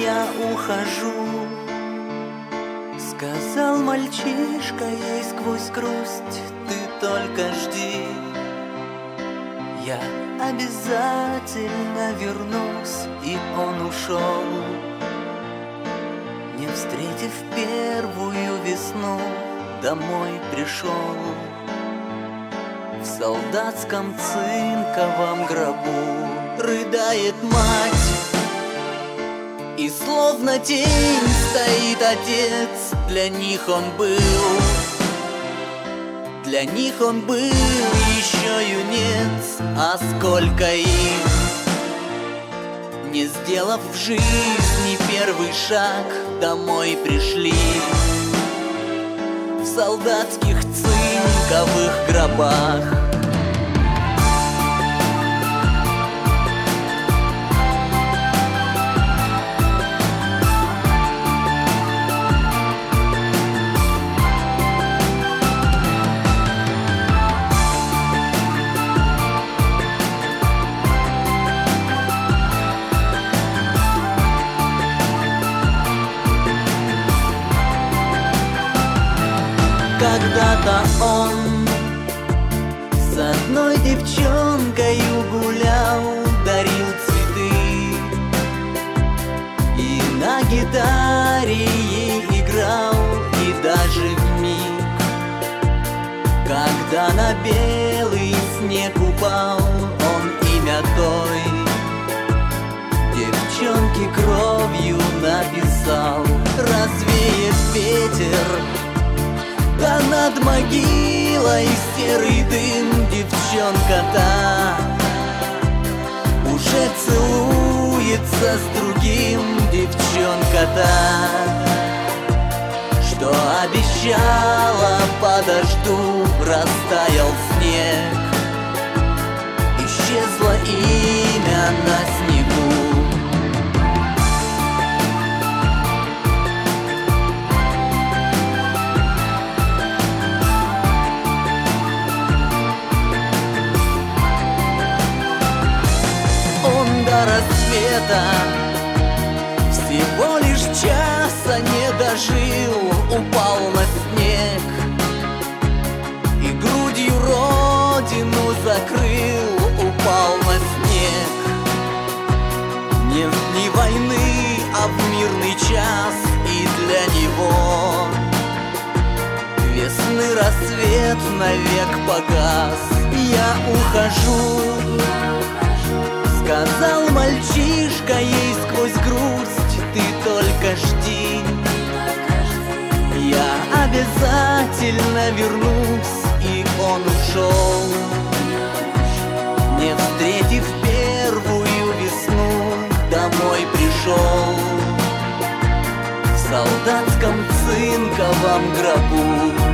я ухожу. Сказал мальчишка ей сквозь грусть: ты только жди, я обязательно вернусь. И он ушел, не встретив первую весну, домой пришел. В солдатском цинковом гробу рыдает мать, и словно тень стоит отец. Для них он был, для них он был еще юнец. А сколько их, не сделав в жизни первый шаг, домой пришли в солдатских цинковых гробах. Когда-то он с одной девчонкою гулял, дарил цветы и на гитаре ей играл. И даже вмиг, когда на белый снег упал, он имя той девчонки кровью написал. Развеет ветер, да над могилой серый дым, девчонка-то уже целуется с другим. Девчонка-то, что обещала, подожду, растаял снег, исчезло имя на снегу. До рассвета всего лишь часа не дожил, упал на снег и грудью родину закрыл. Упал на снег не в дни войны, а в мирный час. И для него весны рассвет навек погас. Я ухожу, сказал мальчишка ей сквозь грусть, ты только жди, я обязательно вернусь. И он ушел, не встретив первую весну, домой пришел в солдатском цинковом гробу.